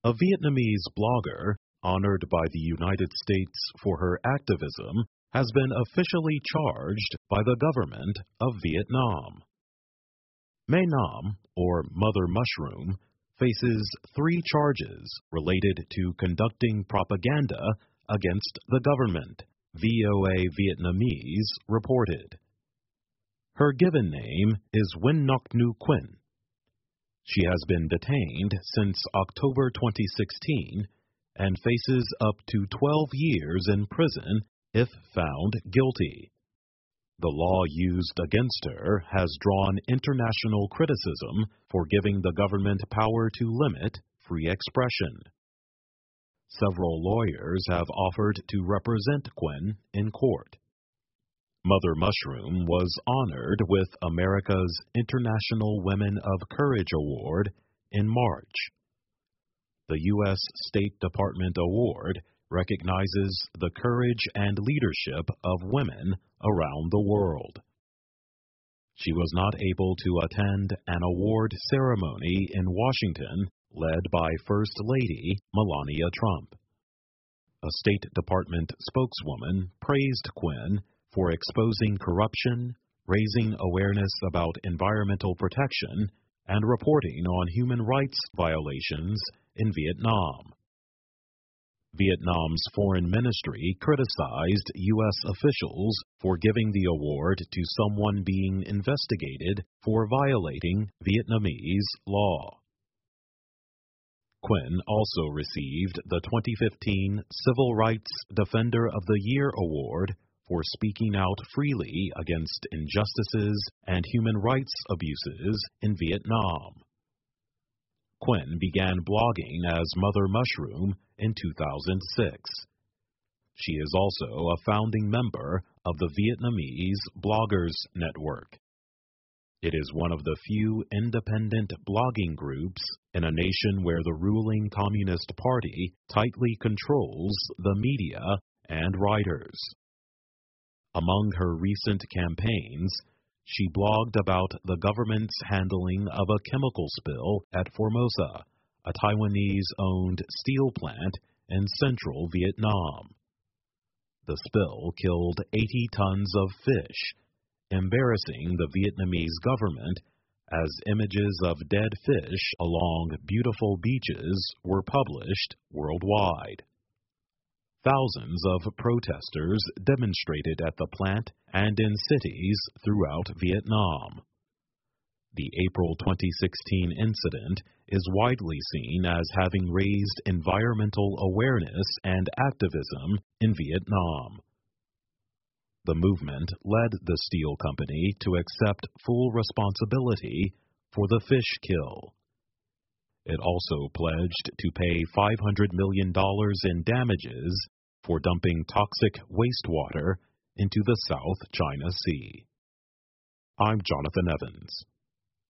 A Vietnamese blogger, honored by the United States for her activism, has been officially charged by the government of Vietnam. Mae Nam, or Mother Mushroom, faces 3 charges related to conducting propaganda against the government, VOA Vietnamese reported. Her given name is Nguyen Ngoc Nhu Quinn. She has been detained since October 2016 and faces up to 12 years in prison if found guilty. The law used against her has drawn international criticism for giving the government power to limit free expression. Several lawyers have offered to represent Quinn in court. Mother Mushroom was honored with America's International Women of Courage Award in March. The U.S. State Department Award recognizes the courage and leadership of women around the world. She was not able to attend an award ceremony in Washington led by First Lady Melania Trump. A State Department spokeswoman praised Quinn for exposing corruption, raising awareness about environmental protection, and reporting on human rights violations in Vietnam. Vietnam's foreign ministry criticized U.S. officials for giving the award to someone being investigated for violating Vietnamese law. Quinn also received the 2015 Civil Rights Defender of the Year Award for speaking out freely against injustices and human rights abuses in Vietnam. Quinn began blogging as Mother Mushroom in 2006. She is also a founding member of the Vietnamese Bloggers Network. It is one of the few independent blogging groups in a nation where the ruling Communist Party tightly controls the media and writers. Among her recent campaigns, she blogged about the government's handling of a chemical spill at Formosa, a Taiwanese-owned steel plant in central Vietnam. The spill killed 80 tons of fish, embarrassing the Vietnamese government as images of dead fish along beautiful beaches were published worldwide. Thousands of protesters demonstrated at the plant and in cities throughout Vietnam. The April 2016 incident is widely seen as having raised environmental awareness and activism in Vietnam. The movement led the steel company to accept full responsibility for the fish kill. It also pledged to pay $500 million in damages for dumping toxic wastewater into the South China Sea. I'm Jonathan Evans.